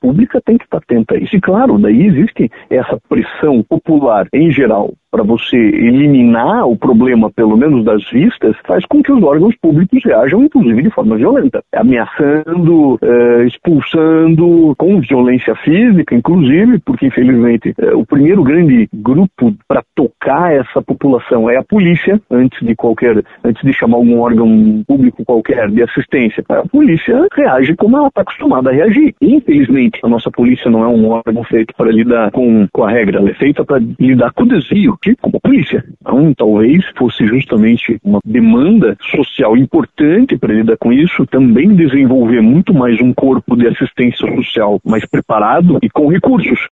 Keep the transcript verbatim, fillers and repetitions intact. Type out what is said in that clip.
pública tem que estar atenta a isso. E claro, daí existe essa pressão popular em geral para você eliminar o problema, pelo menos das vistas, faz com que os órgãos públicos reajam, inclusive, de forma violenta, ameaçando, eh, expulsando, com violência física, inclusive, porque, infelizmente, eh, o primeiro grande grupo para tocar essa população é a polícia, antes de qualquer, antes de chamar algum órgão público qualquer de assistência. A polícia reage como ela está acostumada a reagir. E, infelizmente, a nossa polícia não é um órgão feito para lidar com, com a regra, ela é feita para lidar com o desvio, como polícia. Então, talvez fosse justamente uma demanda social importante para lidar com isso, também desenvolver muito mais um corpo de assistência social mais preparado e com recursos.